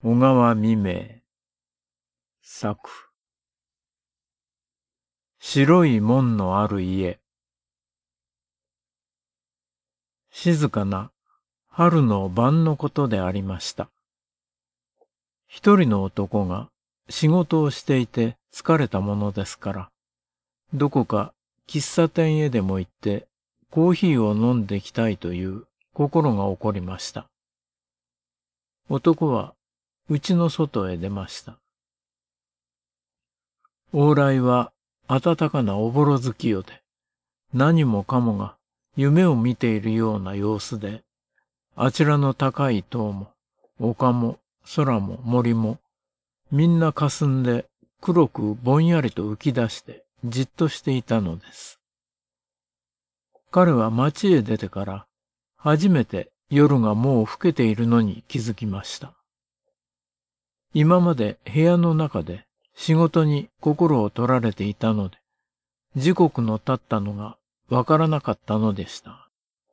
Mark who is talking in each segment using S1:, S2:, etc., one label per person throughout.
S1: 小川未明作。白い門のある家。静かな春の晩のことでありました。一人の男が仕事をしていて疲れたものですから、どこか喫茶店へでも行ってコーヒーを飲んできたいという心が起こりました。男は家の外へ出ました。往来は暖かなおぼろ月夜で、何もかもが夢を見ているような様子で、あちらの高い塔も丘も空も森もみんな霞んで黒くぼんやりと浮き出してじっとしていたのです。彼は町へ出てから初めて夜がもう更けているのに気づきました。今まで部屋の中で仕事に心を取られていたので、時刻の経ったのがわからなかったのでした。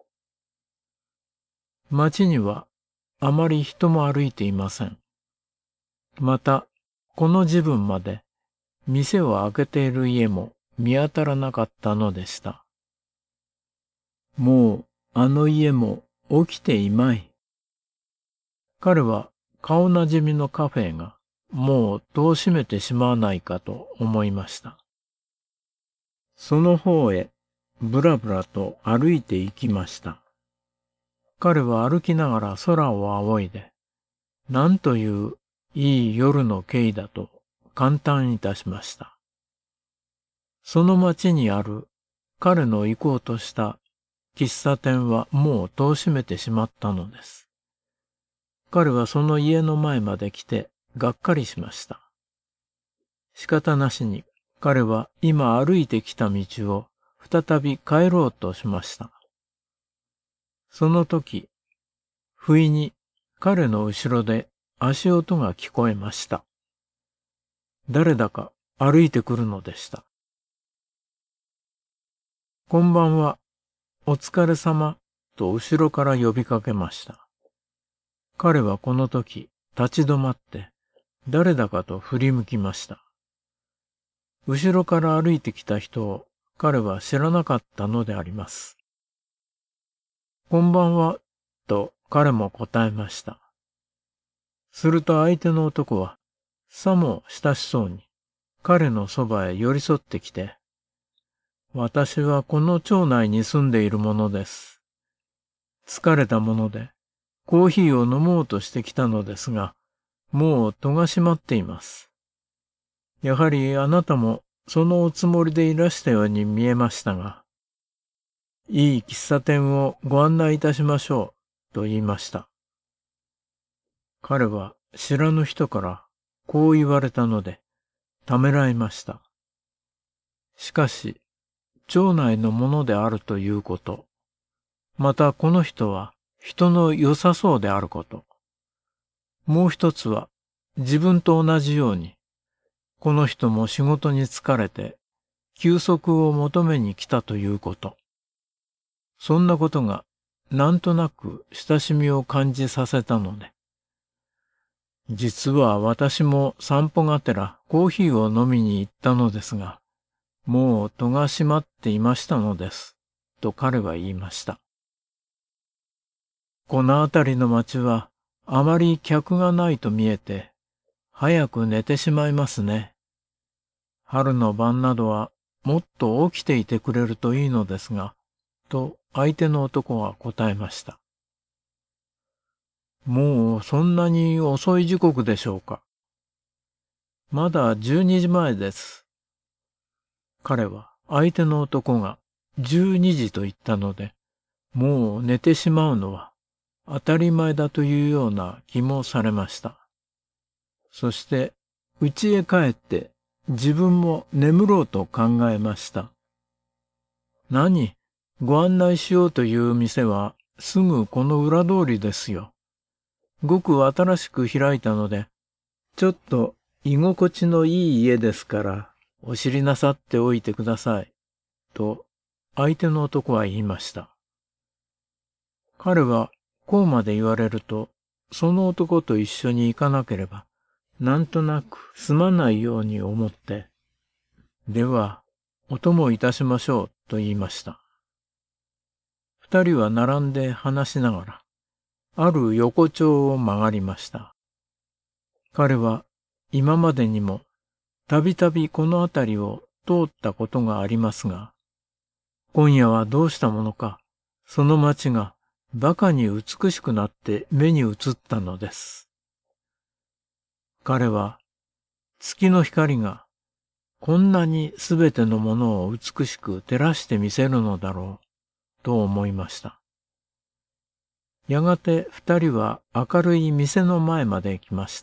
S1: 町にはあまり人も歩いていません。また、この時分まで店を開けている家も見当たらなかったのでした。もうあの家も起きていまい。彼は顔なじみのカフェがもう戸を閉めてしまわないかと思いました。その方へぶらぶらと歩いて行きました。彼は歩きながら空を仰いで、なんといういい夜の景だと感嘆いたしました。その町にある彼の行こうとした喫茶店はもう戸を閉めてしまったのです。彼はその家の前まで来てがっかりしました。仕方なしに彼は今歩いてきた道を再び帰ろうとしました。その時、不意に彼の後ろで足音が聞こえました。誰だか歩いてくるのでした。こんばんは、お疲れ様、と後ろから呼びかけました。彼はこの時立ち止まって誰だかと振り向きました。後ろから歩いてきた人を彼は知らなかったのであります。こんばんは、と彼も答えました。すると相手の男はさも親しそうに彼のそばへ寄り添ってきて、私はこの町内に住んでいるものです。疲れたものでコーヒーを飲もうとしてきたのですが、もう戸が閉まっています。やはりあなたもそのおつもりでいらしたように見えましたが、いい喫茶店をご案内いたしましょう、と言いました。彼は知らぬ人からこう言われたので、ためらいました。しかし、町内のものであるということ、またこの人は人の良さそうであること、もう一つは自分と同じように、この人も仕事に疲れて休息を求めに来たということ、そんなことがなんとなく親しみを感じさせたので、実は私も散歩がてらコーヒーを飲みに行ったのですが、もう戸が閉まっていましたのです、と彼は言いました。この辺りの町はあまり客がないと見えて、早く寝てしまいますね。春の晩などはもっと起きていてくれるといいのですが、と相手の男は答えました。もうそんなに遅い時刻でしょうか。まだ12時前です。彼は相手の男が12時と言ったので、もう寝てしまうのは当たり前だというような気もされました。そして家へ帰って自分も眠ろうと考えました。何、ご案内しようという店はすぐこの裏通りですよ。ごく新しく開いたので、ちょっと居心地のいい家ですからお知りなさっておいてください。と相手の男は言いました。彼はこうまで言われるとその男と一緒に行かなければ、なんとなくすまないように思って、では、お供いたしましょうと言いました。二人は並んで話しながら、ある横丁を曲がりました。彼は今までにもたびたびこの辺りを通ったことがありますが、今夜はどうしたものか、その街が馬鹿に美しくなって目に映ったのです。彼は月の光がこんなにすべてのものを美しく照らしてみせるのだろうと思いました。やがて二人は明るい店の前まで来ました。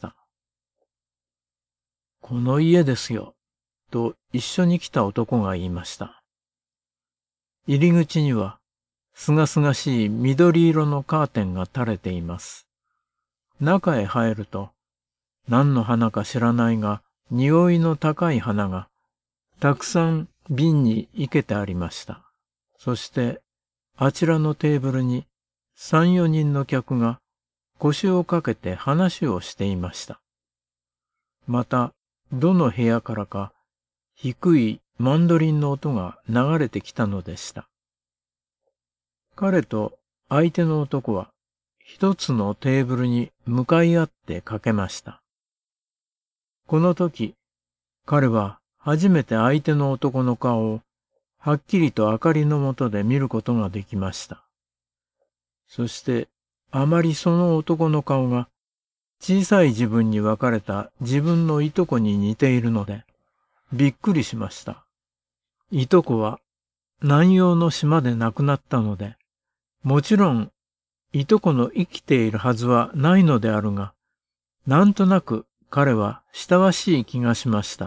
S1: この家ですよ、と一緒に来た男が言いました。入り口には、すがすがしい緑色のカーテンが垂れています。中へ入ると、何の花か知らないが、匂いの高い花が、たくさん瓶に生けてありました。そして、あちらのテーブルに、3、4人の客が腰をかけて話をしていました。また、どの部屋からか、低いマンドリンの音が流れてきたのでした。彼と相手の男は一つのテーブルに向かい合ってかけました。この時、彼は初めて相手の男の顔をはっきりと明かりの下で見ることができました。そしてあまりその男の顔が小さい自分に別れた自分のいとこに似ているのでびっくりしました。いとこは南洋の島で亡くなったので、もちろんいとこの生きているはずはないのであるが、なんとなく彼は親しい気がしました。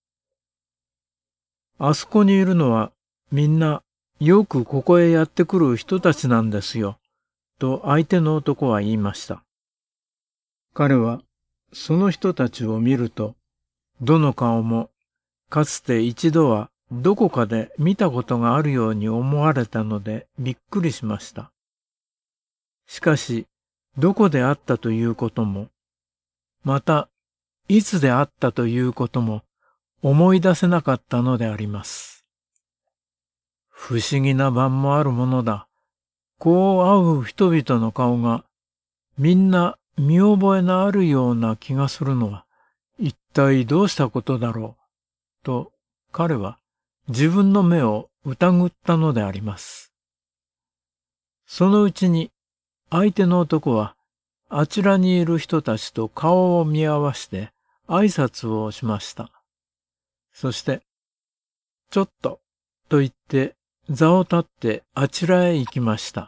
S1: あそこにいるのはみんなよくここへやってくる人たちなんですよ、と相手の男は言いました。彼はその人たちを見ると、どの顔もかつて一度はどこかで見たことがあるように思われたのでびっくりしました。しかし、どこであったということも、また、いつであったということも思い出せなかったのであります。不思議な晩もあるものだ。こう会う人々の顔が、みんな見覚えのあるような気がするのは、一体どうしたことだろう、と彼は自分の目を疑ったのであります。そのうちに相手の男はあちらにいる人たちと顔を見合わして挨拶をしました。そして、ちょっとと言って座を立ってあちらへ行きました。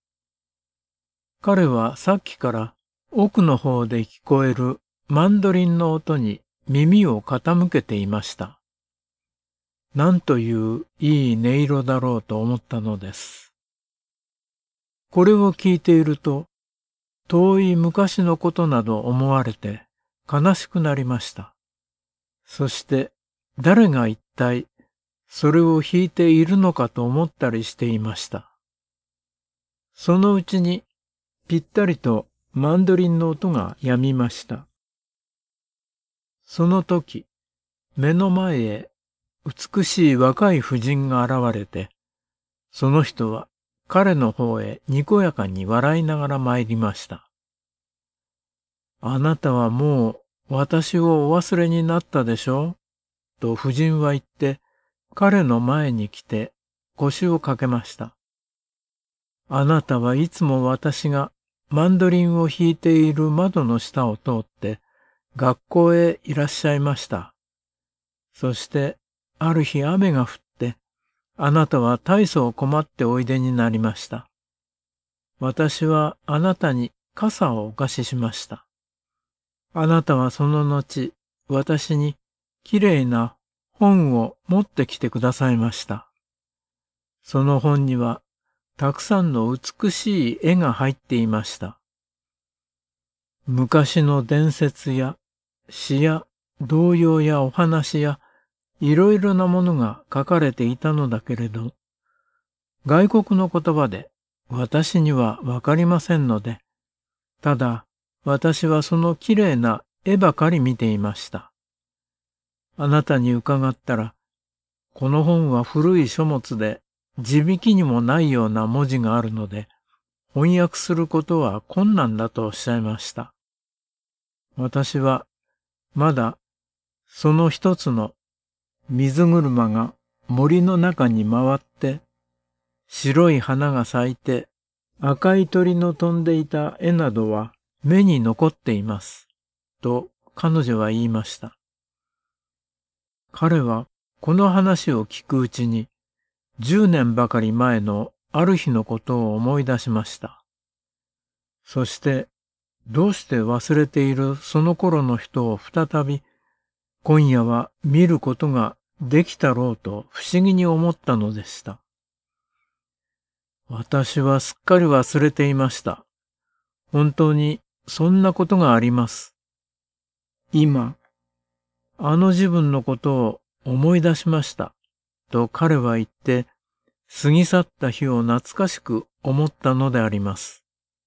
S1: 彼はさっきから奥の方で聞こえるマンドリンの音に耳を傾けていました。なんといういい音色だろうと思ったのです。これを聞いていると、遠い昔のことなど思われて悲しくなりました。そして誰が一体それを弾いているのかと思ったりしていました。そのうちにぴったりとマンドリンの音が止みました。その時、目の前へ美しい若い婦人が現れて、その人は彼の方へにこやかに笑いながら参りました。あなたはもう私をお忘れになったでしょうと婦人は言って彼の前に来て腰をかけました。あなたはいつも私がマンドリンを弾いている窓の下を通って学校へいらっしゃいました。そしてある日雨が降ってあなたは大層困っておいでになりました。私はあなたに傘をお貸ししました。あなたはその後、私にきれいな本を持ってきてくださいました。その本にはたくさんの美しい絵が入っていました。昔の伝説や詩や童謡やお話やいろいろなものが書かれていたのだけれど、外国の言葉で私にはわかりませんので、 ただ、私はそのきれいな絵ばかり見ていました。あなたに伺ったら、この本は古い書物で字引きにもないような文字があるので、翻訳することは困難だとおっしゃいました。私はまだその一つの水車が森の中に回って、白い花が咲いて赤い鳥の飛んでいた絵などは目に残っています、と彼女は言いました。彼はこの話を聞くうちに、10年ばかり前のある日のことを思い出しました。そして、どうして忘れているその頃の人を再び、今夜は見ることができたろうと不思議に思ったのでした。私はすっかり忘れていました。本当にそんなことがあります。今、あの自分のことを思い出しました、と彼は言って、過ぎ去った日を懐かしく思ったのであります。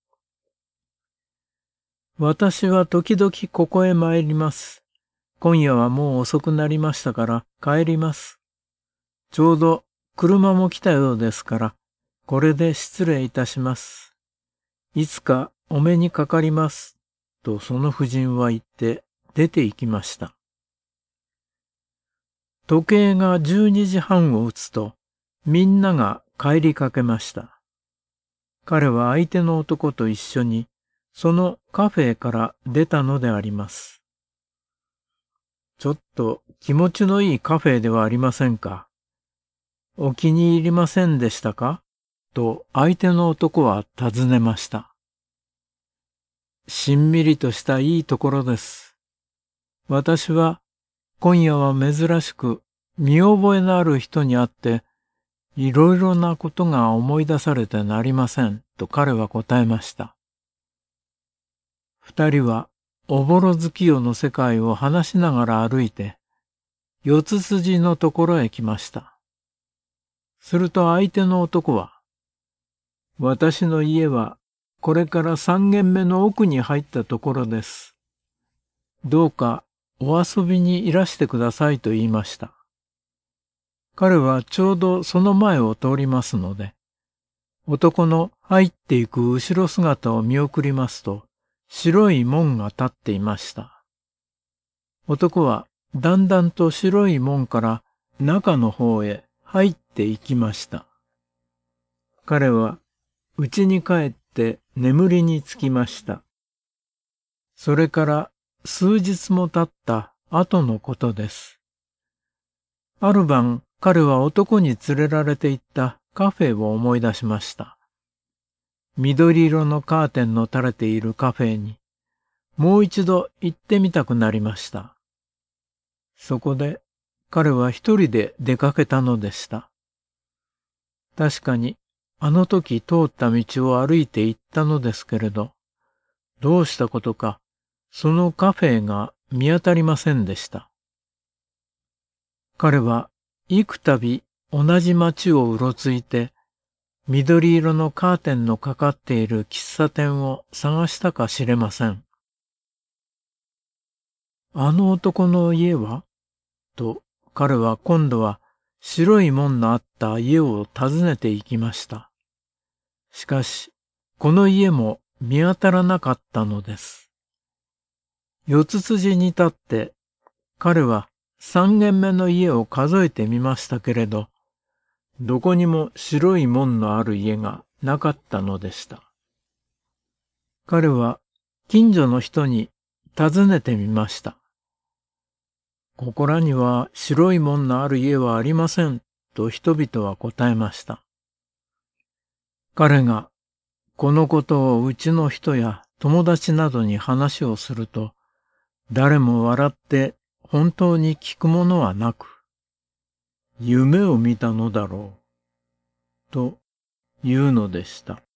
S1: 私は時々ここへ参ります。今夜はもう遅くなりましたから帰ります。ちょうど車も来たようですから、これで失礼いたします。いつかお目にかかります。とその婦人は言って出て行きました。時計が12時半を打つと、みんなが帰りかけました。彼は相手の男と一緒に、そのカフェから出たのであります。ちょっと気持ちのいいカフェではありませんか。お気に入りませんでしたかと相手の男は尋ねました。しんみりとしたいいところです。私は今夜は珍しく見覚えのある人に会って、いろいろなことが思い出されてなりません、と彼は答えました。二人はおぼろ月夜の世界を話しながら歩いて、四つ筋のところへ来ました。すると相手の男は、私の家はこれから3軒目の奥に入ったところです。どうかお遊びにいらしてくださいと言いました。彼はちょうどその前を通りますので、男の入っていく後ろ姿を見送りますと、白い門が立っていました。男はだんだんと白い門から中の方へ入っていきました。彼は家に帰って眠りにつきました。それから数日も経った後のことです。ある晩、彼は男に連れられて行ったカフェを思い出しました。緑色のカーテンの垂れているカフェに、もう一度行ってみたくなりました。そこで彼は一人で出かけたのでした。確かにあの時通った道を歩いて行ったのですけれど、どうしたことかそのカフェが見当たりませんでした。彼は幾度同じ街をうろついて、緑色のカーテンのかかっている喫茶店を探したか知れません。あの男の家はと彼は今度は白い門のあった家を訪ねて行きました。しかし、この家も見当たらなかったのです。四つ筋に立って彼は3軒目の家を数えてみましたけれど、どこにも白い門のある家がなかったのでした。彼は近所の人に尋ねてみました。ここらには白い門のある家はありません、と人々は答えました。彼がこのことをうちの人や友達などに話をすると、誰も笑って本当に聞くものはなく、夢を見たのだろう、というのでした。